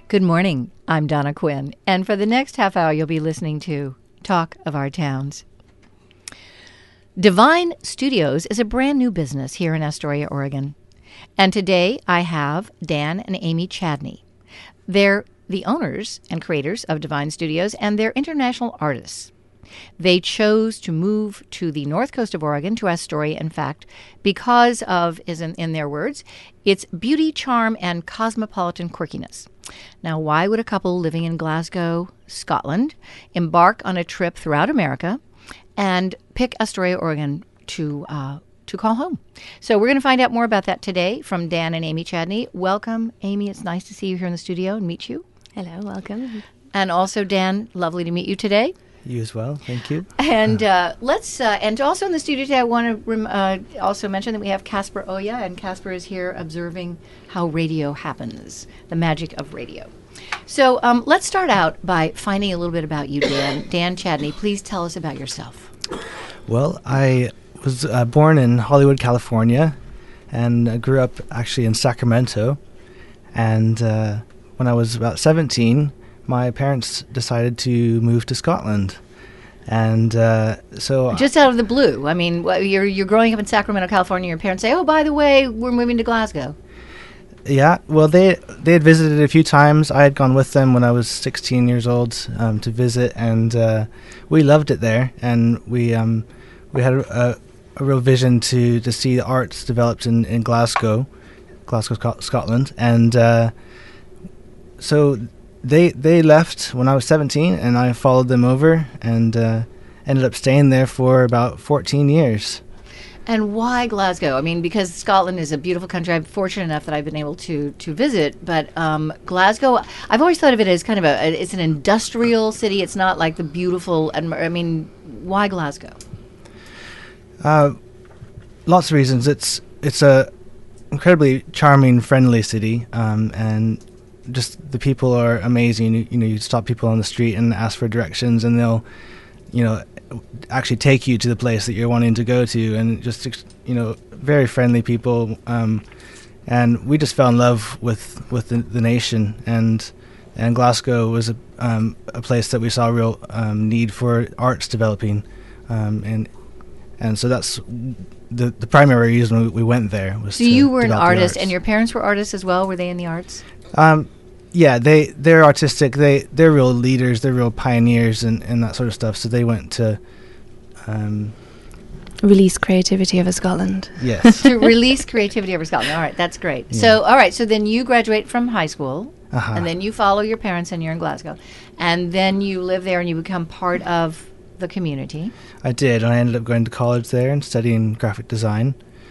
Good morning. I'm Donna Quinn, and for the next half hour, you'll be listening to Talk of Our Towns. Divine Studios is a brand new business here in Astoria, Oregon. And today I have Dan and Amy Chadney. They're the owners and creators of Divine Studios, and they're international artists. They chose to move to the north coast of Oregon, to Astoria, in fact, because of, in their words, its beauty, charm, and cosmopolitan quirkiness. Now, why would a couple living in Glasgow, Scotland, embark on a trip throughout America and pick Astoria, Oregon to call home? So we're going to find out more about that today from Dan and Amy Chadney. Welcome, Amy. It's nice to see you here in the studio and meet you. Hello, welcome. And also, Dan, lovely to meet you today. You as well. Thank you. And and also in the studio today, I want to also mention that we have Casper Oya, and Casper is here observing how radio happens, the magic of radio. So let's start out by finding a little bit about you, Dan. Dan Chadney, please tell us about yourself. Well, I was born in Hollywood, California, and grew up actually in Sacramento. And when I was about 17, my parents decided to move to Scotland. And so... Just out of the blue. I mean, you're growing up in Sacramento, California, your parents say, oh, by the way, we're moving to Glasgow. Yeah, well, they had visited a few times. I had gone with them when I was 16 years old to visit, and we loved it there. And we had a real vision to see the arts developed in Glasgow, Scotland. And so... They left when I was 17, and I followed them over and ended up staying there for about 14 years. And why Glasgow? I mean, because Scotland is a beautiful country. I'm fortunate enough that I've been able to visit. But Glasgow, I've always thought of it as kind of it's an industrial city. It's not like the beautiful, I mean, why Glasgow? Lots of reasons. It's a incredibly charming, friendly city, and just the people are amazing. You stop people on the street and ask for directions, and they'll, actually take you to the place that you're wanting to go to, and just, very friendly people. And we just fell in love with the nation, and Glasgow was a place that we saw a real need for arts developing, and so that's the primary reason we went there. Was so you were an artist, and your parents were artists as well. Were they in the arts? Yeah, they're artistic. They're real leaders. They're real pioneers and that sort of stuff. So they went to release creativity over Scotland. Yes, to release creativity over Scotland. All right, that's great. Yeah. So all right, so then you graduate from high school, and then you follow your parents, and you're in Glasgow, and then you live there, and you become part of the community. I did, and I ended up going to college there and studying graphic design,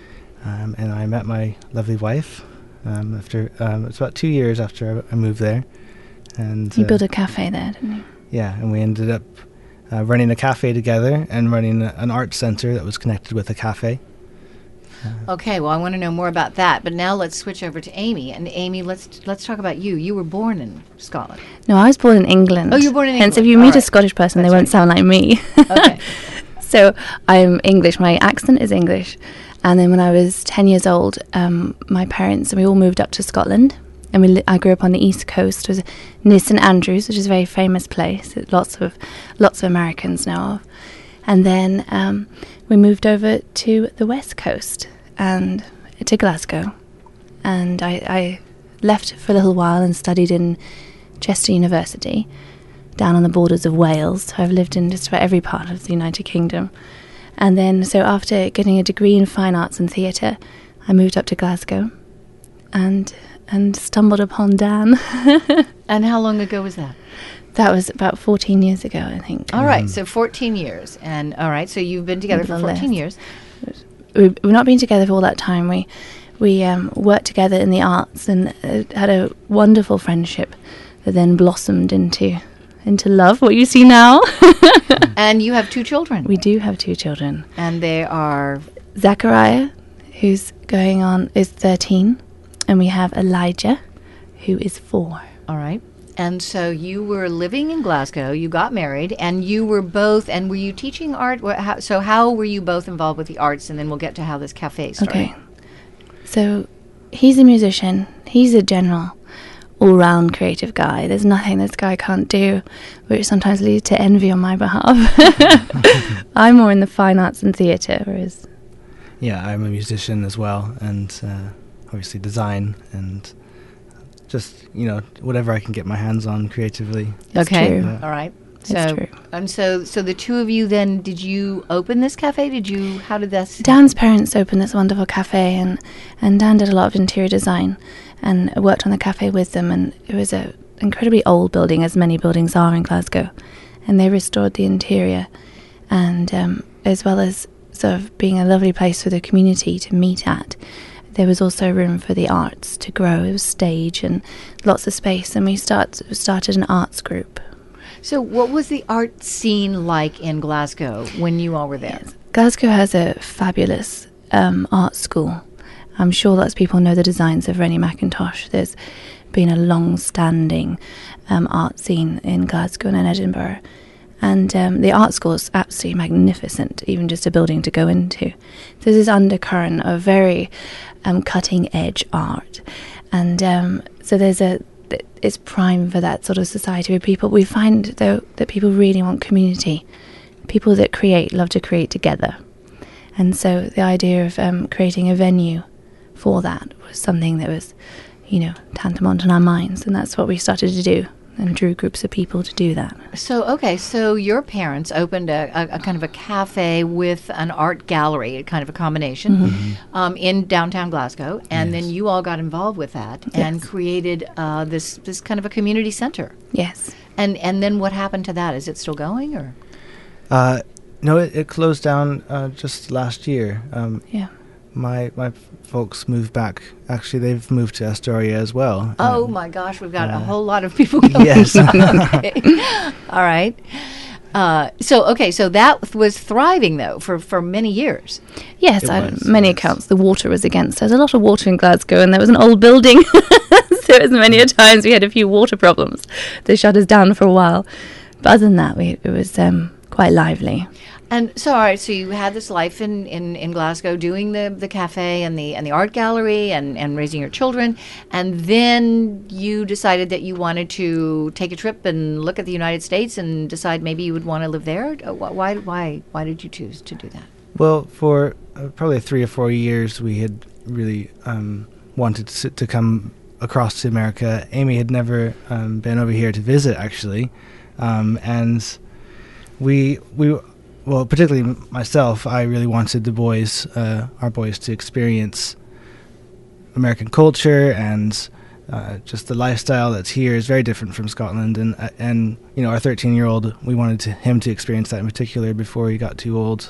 and I met my lovely wife. After it's about 2 years after I moved there, and you built a cafe there, didn't you? Yeah, and we ended up running a cafe together and running an art center that was connected with a cafe. Okay, well, I want to know more about that, but now let's switch over to Amy. And Amy, let's talk about you. You were born in Scotland. No, I was born in England. Oh, you were born in England. Hence, if you meet a Scottish person, they won't sound like me. Okay. So I'm English. My accent is English. And then when I was 10 years old, my parents, we all moved up to Scotland. And I grew up on the East Coast. It was near St Andrews, which is a very famous place that lots of Americans know of. And then we moved over to the West Coast and to Glasgow. And I left for a little while and studied in Chester University, down on the borders of Wales. So I've lived in just about every part of the United Kingdom. And then, so after getting a degree in fine arts and theatre, I moved up to Glasgow and stumbled upon Dan. And how long ago was that? That was about 14 years ago, I think. All right, so 14 years. And all right, so you've been together for 14 years. We've not been together for all that time. We worked together in the arts and had a wonderful friendship that then blossomed into love, what you see now. And you have 2 children. We do have 2 children. And they are? Zachariah, who's is 13, and we have Elijah, who is 4. All right. And so you were living in Glasgow, you got married, and you were both, and were you teaching art? So how were you both involved with the arts? And then we'll get to how this cafe started. Okay. So he's a musician, he's a general. all-round creative guy. There's nothing this guy can't do, which sometimes leads to envy on my behalf. I'm more in the fine arts and theatre, whereas... Yeah, I'm a musician as well, and obviously design, and just, whatever I can get my hands on creatively. It's Okay, true. Yeah. all right. It's true. And so the two of you then, did you open this cafe? How did this? Dan's parents opened this wonderful cafe, and Dan did a lot of interior design and worked on the cafe with them, and it was a incredibly old building, as many buildings are in Glasgow, and they restored the interior, and as well as sort of being a lovely place for the community to meet at, there was also room for the arts to grow. It was stage and lots of space, and we started an arts group. So what was the art scene like in Glasgow when you all were there? Yes. Glasgow has a fabulous art school. I'm sure lots of people know the designs of Rennie Mackintosh. There's been a long-standing art scene in Glasgow and in Edinburgh. And the art school is absolutely magnificent, even just a building to go into. There's this undercurrent of very cutting-edge art. And so it's prime for that sort of society where people, we find, though, that people really want community. People that create love to create together. And so the idea of creating a venue for that was something that was, tantamount in our minds. And that's what we started to do, and drew groups of people to do that. So your parents opened a kind of a cafe with an art gallery, kind of a combination, in downtown Glasgow, and then you all got involved with that and created this kind of a community center. Yes. And then what happened to that? Is it still going, or? No, it closed down just last year. Yeah. My folks moved back. Actually, they've moved to Astoria as well. Oh my gosh, we've got a whole lot of people coming. Yes. Okay. All right. So that was thriving though for many years. Yes, It on was, many yes. accounts the water was against. There's a lot of water in Glasgow, and there was an old building, so as many a times we had a few water problems. They shut us down for a while, but other than that, it was quite lively. And so, all right, so you had this life in Glasgow, doing the cafe and the art gallery and raising your children, and then you decided that you wanted to take a trip and look at the United States and decide maybe you would want to live there. Why did you choose to do that? Well, for probably 3 or 4 years, we had really wanted to come across to America. Amy had never been over here to visit, actually, and we well, particularly myself, I really wanted our boys, to experience American culture, and just the lifestyle that's here is very different from Scotland. And our 13-year-old, we wanted him to experience that in particular before he got too old.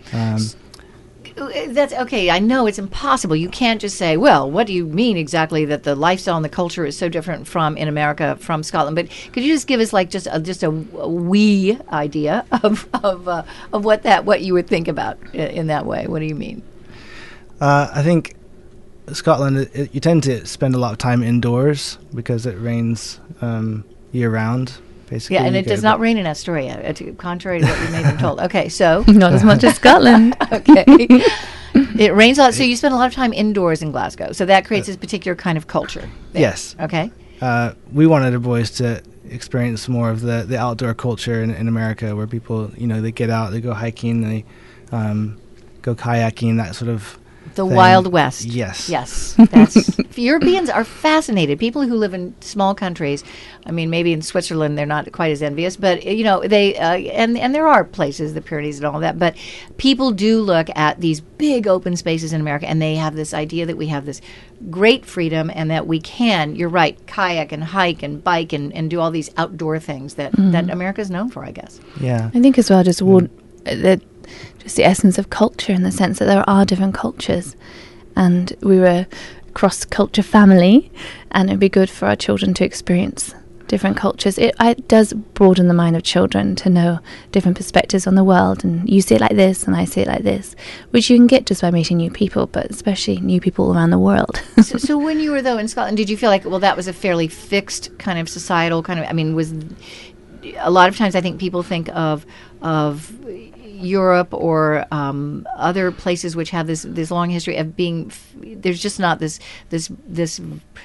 That's okay. I know it's impossible. You can't just say, well, what do you mean exactly that the lifestyle and the culture is so different in America from Scotland? But could you just give us like just a wee idea of what you would think about in that way? What do you mean? I think Scotland, you tend to spend a lot of time indoors because it rains year round. Basically, yeah, and it does not rain in Astoria, contrary to what you may have been told. Okay, so Not as much as Scotland. okay. It rains a lot, so you spend a lot of time indoors in Glasgow. So that creates this particular kind of culture there. Yes. Okay. We wanted our boys to experience more of the outdoor culture in America, where people, they get out, they go hiking, they go kayaking, that sort of The thing. Wild West. Yes. Yes. That's Europeans are fascinated. People who live in small countries, I mean, maybe in Switzerland they're not quite as envious, but they and there are places, the Pyrenees and all that, but people do look at these big open spaces in America, and they have this idea that we have this great freedom and that we can, you're right, kayak and hike and bike and do all these outdoor things that America is known for, I guess. Yeah. I think as well, just just the essence of culture, in the sense that there are different cultures, and we were a cross-culture family, and it'd be good for our children to experience different cultures. It does broaden the mind of children to know different perspectives on the world, and you see it like this and I see it like this, which you can get just by meeting new people, but especially new people around the world. So when you were, though, in Scotland, did you feel like, well, that was a fairly fixed kind of societal kind of, I mean, was a lot of times I think people think of Europe or other places which have this long history of being, there's just not this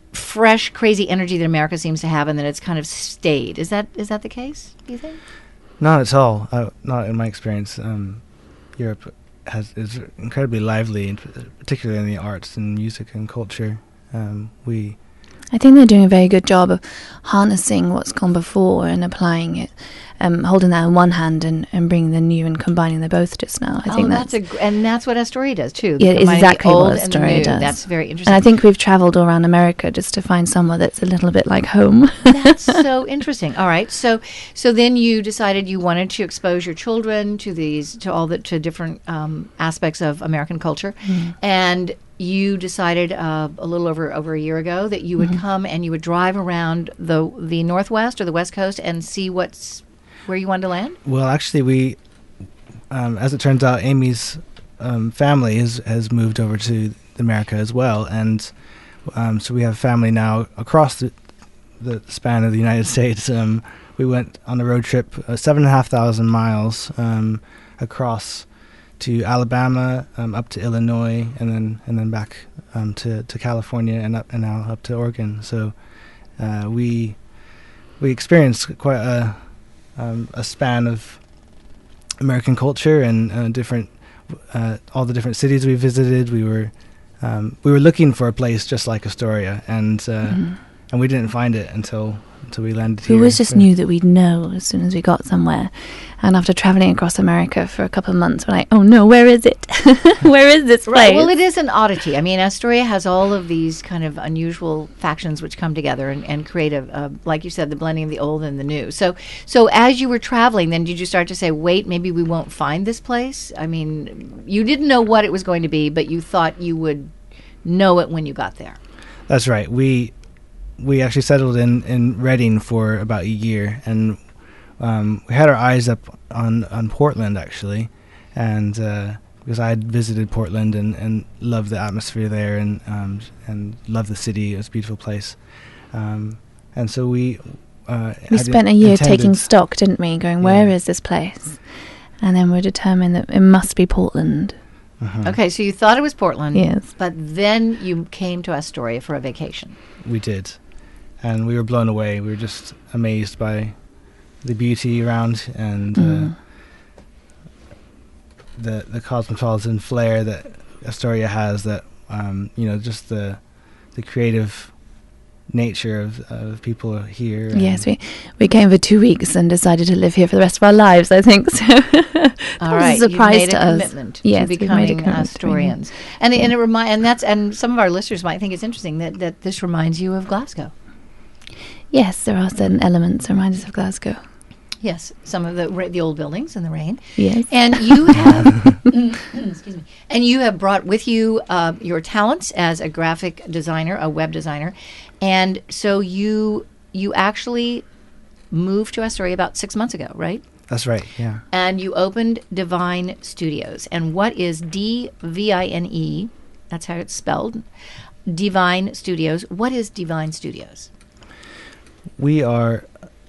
fresh, crazy energy that America seems to have, and that it's kind of stayed. Is that the case, do you think? Not at all. Not in my experience. Europe is incredibly lively, particularly in the arts and music and culture. I think they're doing a very good job of harnessing what's gone before and applying it, holding that in one hand and bringing the new and combining them both just now. I think that's what Astoria does too. Yeah, exactly what Astoria does. That's very interesting. And I think we've travelled all around America just to find somewhere that's a little bit like home. That's so interesting. All right, so then you decided you wanted to expose your children to different aspects of American culture, and you decided a little over a year ago that you would come and you would drive around the Northwest or the West Coast and see where you wanted to land? Well, actually, we, as it turns out, Amy's family has moved over to America as well, and so we have family now across the span of the United States. We went on a road trip, 7,500 miles across to Alabama, up to Illinois, and then back to California, and now up to Oregon. So we experienced quite a span of American culture and different all the different cities we visited. We were looking for a place just like Astoria, and we didn't find it until we landed here. We always just knew that we'd know as soon as we got somewhere. And after travelling across America for a couple of months, we're like, oh no, where is it? Where is this place? Right. Well, it is an oddity. I mean, Astoria has all of these kind of unusual factions which come together and create like you said, the blending of the old and the new. So as you were traveling, then did you start to say, wait, maybe we won't find this place? I mean, you didn't know what it was going to be, but you thought you would know it when you got there. That's right. We actually settled in Reading for about a year, and we had our eyes up on Portland, actually, and because I had visited Portland and loved the atmosphere there and loved the city. It was a beautiful place, and so we spent a year taking stock, didn't we? Going, where is this place? And then we're determined that it must be Portland. Okay, so you thought it was Portland, yes, but then you came to Astoria for a vacation. We did. And we were blown away. We were just amazed by the beauty around and the cosmopolitan flair that Astoria has. That just the creative nature of people here. Yes, we came for 2 weeks and decided to live here for the rest of our lives, I think. So all right, was a surprise to us. Commitment to becoming Astorians, and some of our listeners might think it's interesting that this reminds you of Glasgow. Yes, there are certain elements that remind us of Glasgow. Yes, some of the old buildings in the rain. Yes, and you have excuse me, and you have brought with you your talents as a graphic designer, a web designer, and so you actually moved to Astoria about 6 months ago, right? That's right. Yeah. And you opened Divine Studios. And what is DVINE? That's how it's spelled. Divine Studios. What is Divine Studios? We are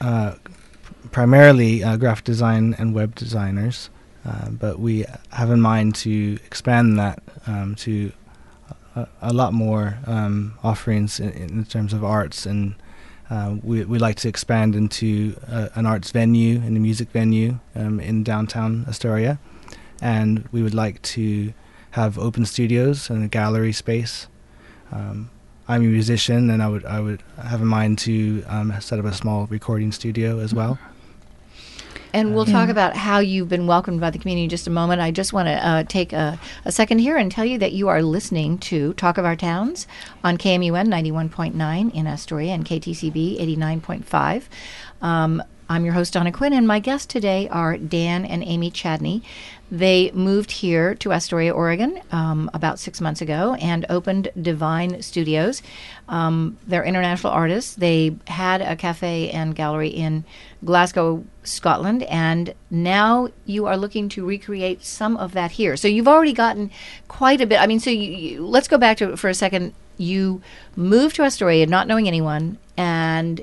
primarily graphic design and web designers, but we have in mind to expand that to a lot more offerings in terms of arts, and we like to expand into an arts venue and a music venue in downtown Astoria, and we would like to have open studios and a gallery space. I'm a musician, and I would have in mind to set up a small recording studio as well. And we'll talk about how you've been welcomed by the community in just a moment. I just want to take a second here and tell you that you are listening to Talk of Our Towns on KMUN 91.9 in Astoria and KTCB 89.5. I'm your host, Donna Quinn, and my guests today are Dan and Amy Chadney. They moved here to Astoria, Oregon, about 6 months ago and opened Divine Studios. They're international artists. They had a cafe and gallery in Glasgow, Scotland, and now you are looking to recreate some of that here. So you've already gotten quite a bit. I mean, so let's go back to it for a second. You moved to Astoria not knowing anyone, and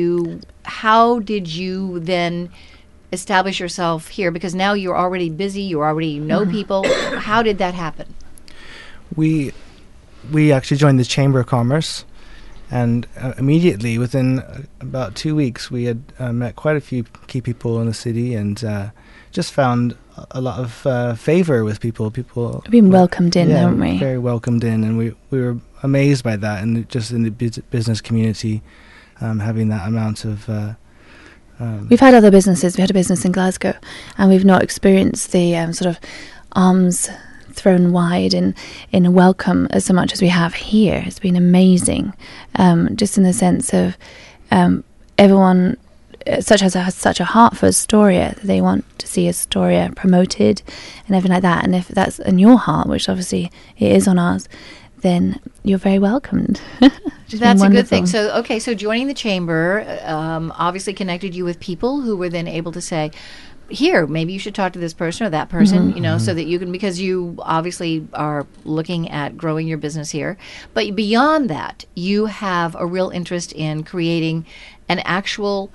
how did you then establish yourself here? Because now you're already busy, you already know people. How did that happen? We actually joined the Chamber of Commerce, And immediately, within about 2 weeks, we had met quite a few key people in the city, and just found a lot of favor with people. People We've been welcomed in, haven't we? Very welcomed in, and we were amazed by that. And just in the business community, having that amount of. We've had other businesses. We had a business in Glasgow, and we've not experienced the sort of arms thrown wide in a welcome as so much as we have here. It's been amazing, just in the sense of everyone has such a heart for Astoria. They want to see Astoria promoted and everything like that. And if that's in your heart, which obviously it is on ours, then you're very welcomed. That's a good thing. So joining the chamber obviously connected you with people who were then able to say, here, maybe you should talk to this person or that person, so that you can, because you obviously are looking at growing your business here. But beyond that, you have a real interest in creating an actual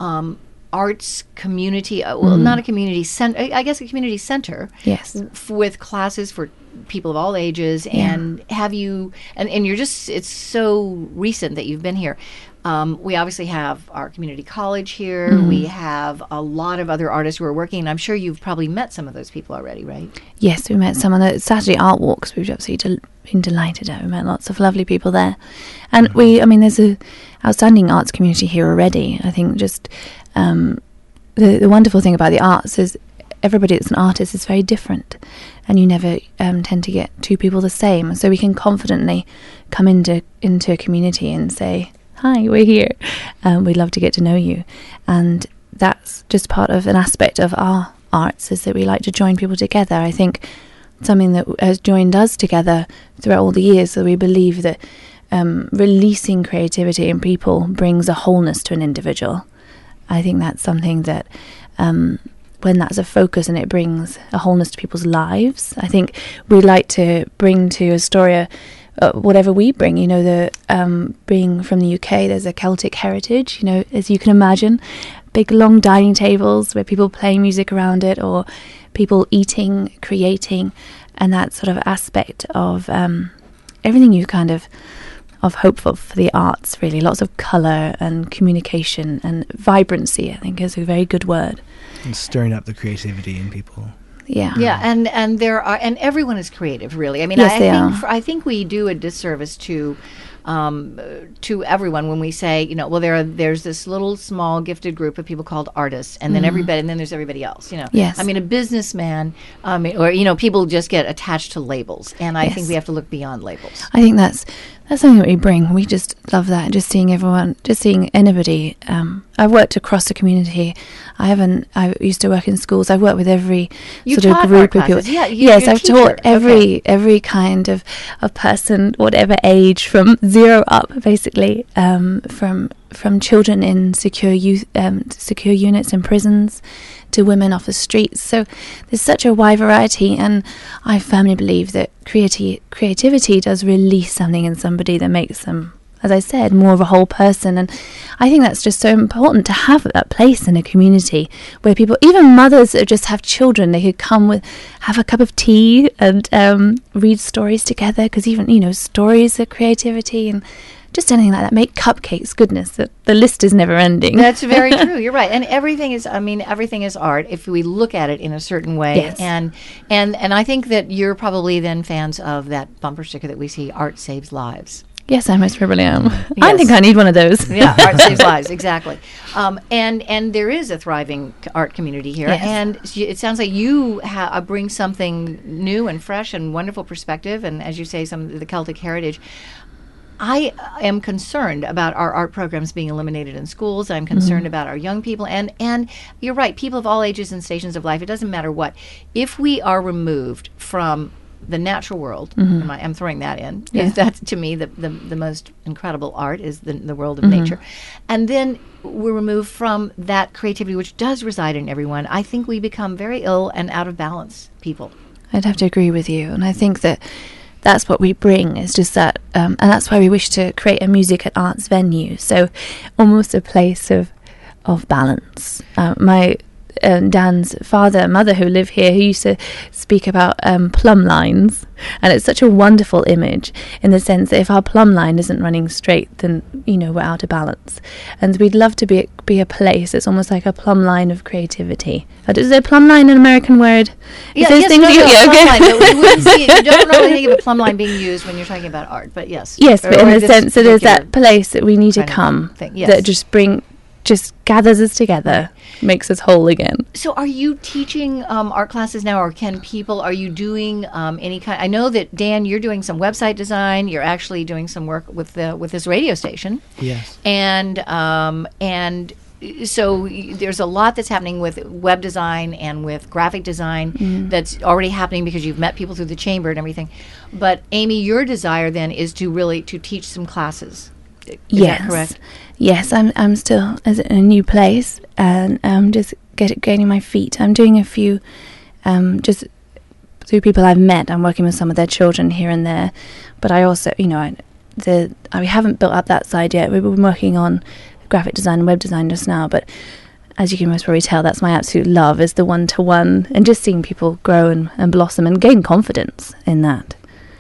arts community, not a community center, I guess a community center. Yes. With classes for people of all ages. And have you, and you're just, it's so recent that you've been here. We obviously have our community college here. We have a lot of other artists who are working, and I'm sure you've probably met some of those people already, right? Yes, we met some on the Saturday Art Walks. We've absolutely been delighted at. We met lots of lovely people there. And there's a outstanding arts community here already. I think just the wonderful thing about the arts is everybody that's an artist is very different, and you never tend to get two people the same. So we can confidently come into a community and say, hi, we're here. We'd love to get to know you. And that's just part of an aspect of our arts, is that we like to join people together. I think something that has joined us together throughout all the years, that we believe that releasing creativity in people brings a wholeness to an individual. I think that's something that when that's a focus and it brings a wholeness to people's lives, I think we like to bring to Astoria whatever we bring, being from the UK, there's a Celtic heritage, as you can imagine, big long dining tables where people play music around it, or people eating, creating, and that sort of aspect of everything you kind of hope for the arts, really. Lots of colour and communication and vibrancy, I think, is a very good word. And stirring up the creativity in people. Yeah, and there are, and everyone is creative, really. I mean, yes, I think we do a disservice to everyone when we say, there's this little small gifted group of people called artists, and then and then there's everybody else. Yes. I mean, a businessman, or people just get attached to labels, and I think we have to look beyond labels. I think that's something that we bring. We just love that, just seeing anybody. I've worked across the community. I used to work in schools. I've worked with every sort of group of people. Yeah, yes, I've taught every kind of person, whatever age, from zero up, basically, from children in secure units in prisons to women off the streets. So there's such a wide variety, and I firmly believe that creativity does release something in somebody that makes them, as I said, more of a whole person. And I think that's just so important, to have that place in a community where people, even mothers that just have children, they could have a cup of tea and read stories together, because even, stories are creativity, and just anything like that. Make cupcakes, goodness, the list is never ending. That's very true. You're right. And everything is art if we look at it in a certain way. Yes. And I think that you're probably then fans of that bumper sticker that we see, Art Saves Lives. Yes, I most probably am. Yes. I think I need one of those. Yeah, Art Saves Lives, exactly. And there is a thriving art community here. Yes. And it sounds like you bring something new and fresh and wonderful perspective, and as you say, some of the Celtic heritage. I am concerned about our art programs being eliminated in schools. I'm concerned about our young people. And you're right, people of all ages and stations of life, it doesn't matter what. If we are removed from the natural world, I'm throwing that in, because that's, to me, the most incredible art is the world of nature. And then we're removed from that creativity, which does reside in everyone. I think we become very ill and out of balance people. I'd have to agree with you. And I think that's what we bring, is just that, and that's why we wish to create a music and arts venue. So almost a place of balance. My Dan's father and mother who live here, who used to speak about plumb lines, and it's such a wonderful image in the sense that if our plumb line isn't running straight, then we're out of balance. And we'd love to be a place. It's almost like a plumb line of creativity. Is there plumb line an American word? Yes, plumb line. But we wouldn't see it. You don't really think of a plumb line being used when you're talking about art, but yes. Yes, but in the sense that there's that place that we need to come, that just gathers us together, makes us whole again. So are you teaching art classes now, or are you doing any kind? I know that, Dan, you're doing some website design. You're actually doing some work with this radio station. Yes. And so there's a lot that's happening with web design and with graphic design that's already happening because you've met people through the chamber and everything. But Amy, your desire then is to teach some classes. Is that correct? Yes, I'm still in a new place and just gaining my feet. I'm doing a few just through people I've met. I'm working with some of their children here and there, but I also, we haven't built up that side yet. We've been working on graphic design and web design just now, but as you can most probably tell, that's my absolute love, is the one-to-one and just seeing people grow and blossom and gain confidence in that.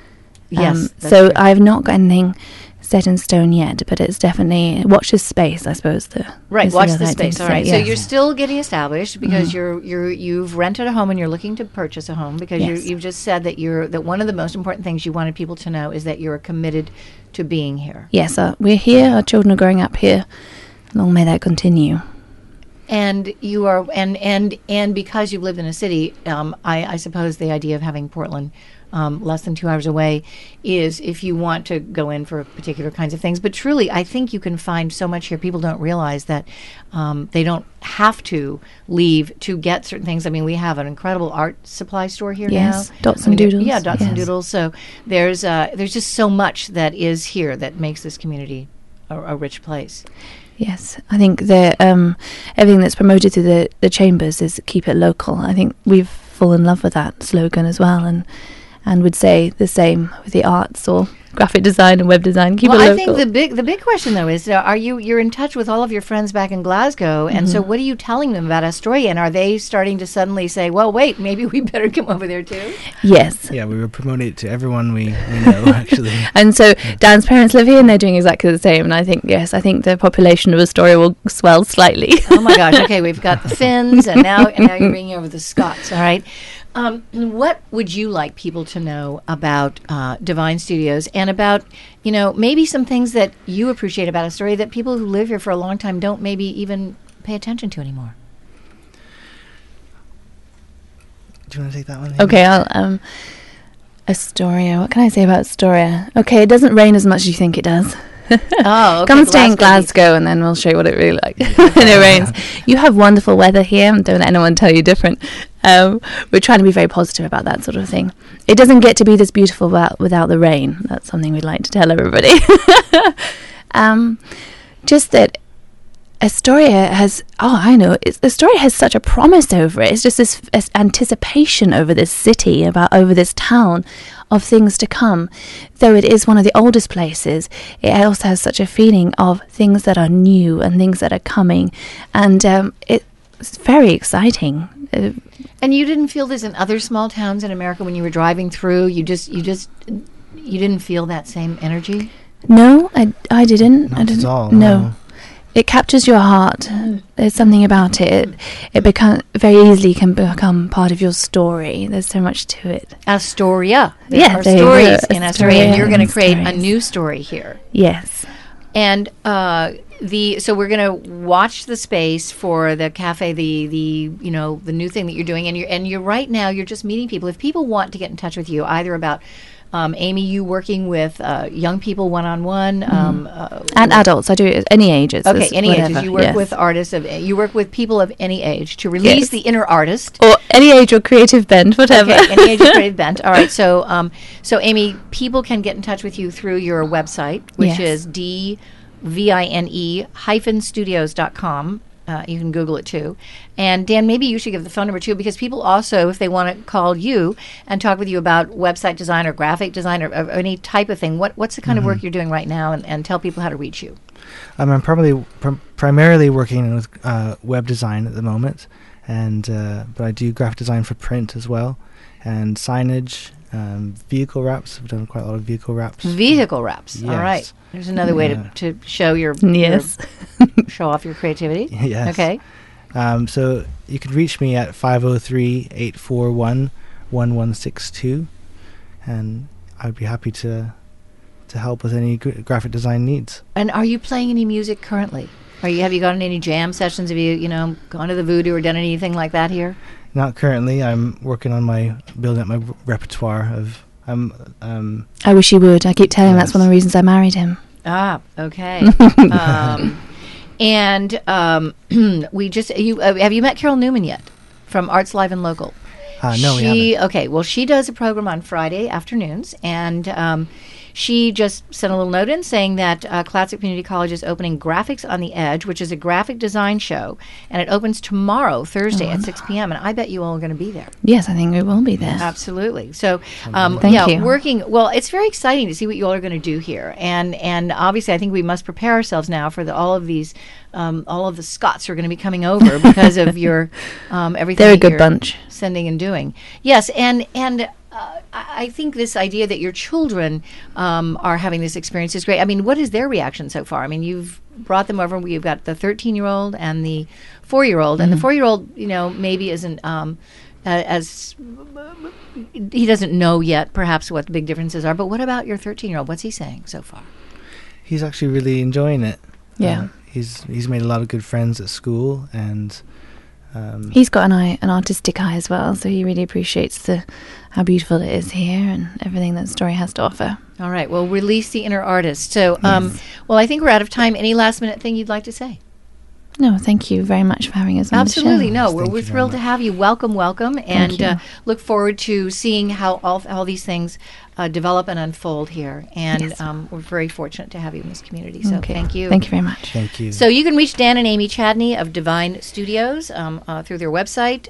Yes. So true. I've not got anything set in stone yet, but it's definitely watch this space, I suppose. Watch the space. All right. Yes. So you're still getting established because you've rented a home and you're looking to purchase a home because you've just said that one of the most important things you wanted people to know is that you're committed to being here. Yes, we're here. Our children are growing up here. Long may that continue. And you are, and because you've lived in a city, I suppose the idea of having Portland less than 2 hours away is if you want to go in for particular kinds of things. But truly, I think you can find so much here. People don't realize that they don't have to leave to get certain things. I mean, we have an incredible art supply store here now. Dots and Doodles. Yeah, Dots and Doodles. So there's just so much that is here that makes this community a rich place. Yes, I think everything that's promoted through the chambers is keep it local. I think we've fallen in love with that slogan as well, and would say the same with the arts or graphic design and web design. Keep it local. I think the big question though is, you're in touch with all of your friends back in Glasgow, and so what are you telling them about Astoria? And are they starting to suddenly say, well, wait, maybe we better come over there too? Yes. Yeah, we were promoting it to everyone we know, actually. And so Dan's parents live here, and they're doing exactly the same. And I think the population of Astoria will swell slightly. Oh my gosh! Okay, we've got the Finns, and now you're bringing over the Scots. All right. What would you like people to know about Divine Studios and about, maybe some things that you appreciate about Astoria that people who live here for a long time don't maybe even pay attention to anymore? Do you want to take that one? Okay, I'll Astoria. What can I say about Astoria? Okay, it doesn't rain as much as you think it does. Oh, okay. Come stay in Glasgow and then we'll show you what it really like when it rains. You have wonderful weather here. Don't let anyone tell you different. We're trying to be very positive about that sort of thing. It doesn't get to be this beautiful without the rain. That's something we'd like to tell everybody. Just that Astoria has, Astoria has such a promise over it. It's just this anticipation over this city, over this town, of things to come. Though it is one of the oldest places, it also has such a feeling of things that are new and things that are coming. And it's very exciting. And you didn't feel this in other small towns in America when you were driving through? You didn't feel that same energy? No, I didn't. Not at all. No. It captures your heart. There's something about it. It very easily can become part of your story. There's so much to it. Astoria. There are stories in Astoria, and you're going to create a new story here. Yes. And so we're going to watch the space for the cafe, the new thing that you're doing, and you're right now you're just meeting people. If people want to get in touch with you, either about Amy, you working with young people one-on-one, and adults. I do it at any ages. Okay, any ages. You work with artists you work with people of any age to release the inner artist, or any age or creative bent, whatever. Okay, any age or creative bent. All right. So, Amy, people can get in touch with you through your website, which is dvine-studios.com. You can Google it too. And Dan, maybe you should give the phone number too, because people also, if they want to call you and talk with you about website design or graphic design or any type of thing, what's the kind of work you're doing right now, and tell people how to reach you? I'm probably primarily working with web design at the moment, and but I do graphic design for print as well, and signage, vehicle wraps. I've done quite a lot of vehicle wraps. Vehicle wraps. Yes. All right. There's another way to show Yes. show off your creativity. Yes. Okay. So you can reach me at 503-841-1162, and I'd be happy to help with any graphic design needs. And are you playing any music currently? Have you gone on any jam sessions? Have you gone to the Voodoo or done anything like that here? Not currently. I'm working on building up my repertoire of. I wish you would. I keep telling him Yes. that's one of the reasons I married him. Ah, okay. And we just have you met Carol Newman yet from Arts Live and Local? No, we haven't. Okay, well, she does a program on Friday afternoons, and she just sent a little note in saying that Classic Community College is opening Graphics on the Edge, which is a graphic design show, and it opens tomorrow, Thursday at 6 p.m., and I bet you all are going to be there. Yes, I think we will be there. Absolutely. So, Thank you. well, it's very exciting to see what you all are going to do here, and obviously, I think we must prepare ourselves now for all of the Scots who are going to be coming over because of your everything. They're a that good you're bunch. Sending and doing. Yes, and I think this idea that your children are having this experience is great. I mean, what is their reaction so far? I mean, you've brought them over. You've got the 13-year-old and the 4-year-old, and the 4-year-old, maybe isn't as he doesn't know yet, perhaps, what the big differences are. But what about your 13-year-old? What's he saying so far? He's actually really enjoying it. Yeah. He's made a lot of good friends at school, and He's got an artistic eye as well, so he really appreciates how beautiful it is here and everything that Story has to offer. All right. Well, release the inner artist. So, well, I think we're out of time. Any last minute thing you'd like to say? No, thank you very much for having us on Absolutely. the show. No, we're thrilled to have you. Welcome, and look forward to seeing how all these things develop and unfold here. And Yes. we're very fortunate to have you in this community. So Okay. thank you. Thank you very much. thank you. So you can reach Dan and Amy Chadney of Divine Studios through their website,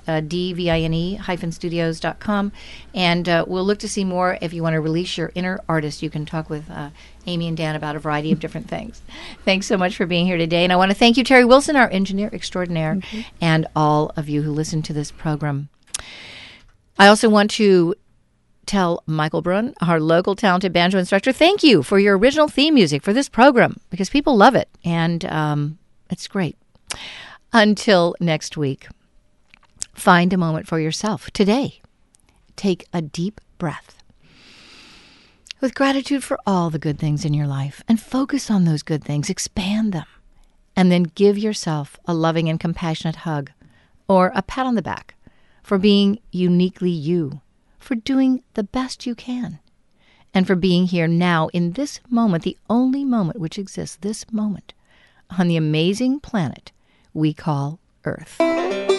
dvine-studios.com. And we'll look to see more. If you want to release your inner artist, you can talk with Amy and Dan about a variety of different things. Thanks so much for being here today. And I want to thank you, Terry Wilson, our engineer extraordinaire, and all of you who listen to this program. I also want to tell Michael Brun, our local talented banjo instructor, thank you for your original theme music for this program, because people love it, and it's great. Until next week, find a moment for yourself today. Take a deep breath with gratitude for all the good things in your life, and focus on those good things, expand them, and then give yourself a loving and compassionate hug or a pat on the back for being uniquely you, for doing the best you can, and for being here now in this moment, the only moment which exists, this moment, on the amazing planet we call Earth.